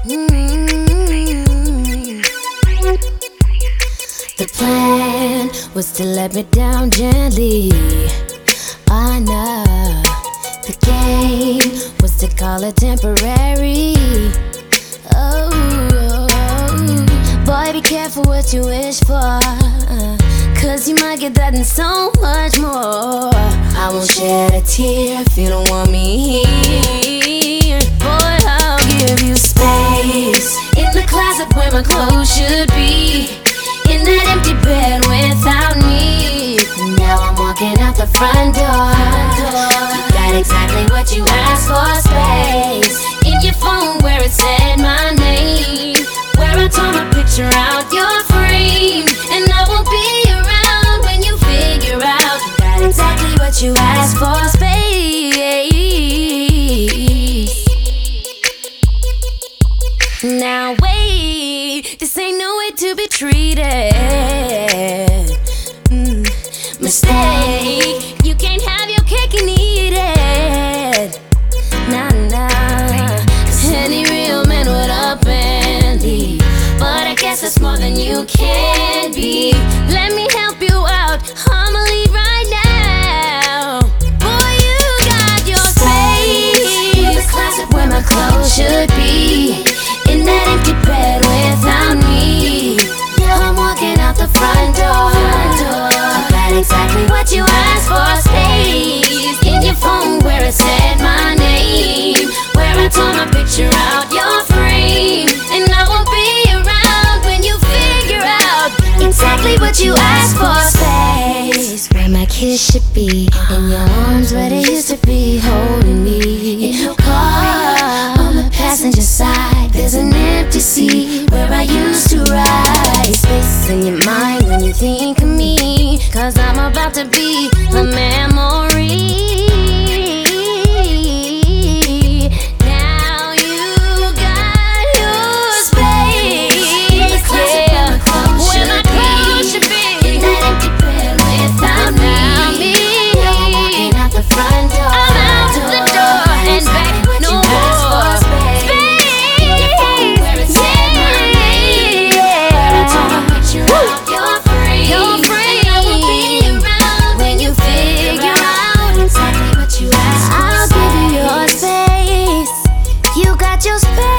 The plan was to let me down gently. I know the game was to call it temporary. Oh, boy, be careful what you wish for, 'cause you might get that and so much more. I won't shed a tear if you don't want me here. Boy, I'll give you space in the closet where my clothes should be, in that empty bed without me. Now I'm walking out the front door. You got exactly what you asked for, space in your phone where it said my name, where I tore my picture out your frame. And I won't be around when you figure out you got exactly what you asked for, space. Now wait, this ain't no way to be treated. Mistake, you can't have your cake and eat it. Nah, nah, 'cause any real man would up and leave, but I guess that's more than you can be. Let me help you out, I'ma leave right now. Boy, you got your space in the closet where my clothes should be, in that empty bed without me. I'm walking out the front door. You got exactly what you asked for, space in your phone where it said my name, where I tore my picture out your frame. And I won't be around when you figure out exactly what you asked for, space where my kiss should be, in your arms where they used to be, holding me. In your car on the passenger side, there's an empty seat where I used to ride. Space in your mind when you think of me, 'cause I'm about to be a memory. Now you got your space, yeah, where my clothes should be, in that empty bed without me. Now I'm walking out the front door. I'm out the door and back no more. Space in your phone where it said my name, where I tore my picture out your frame. And I won't be around when you figure out exactly what you asked for. I'll give you your space. You got your space.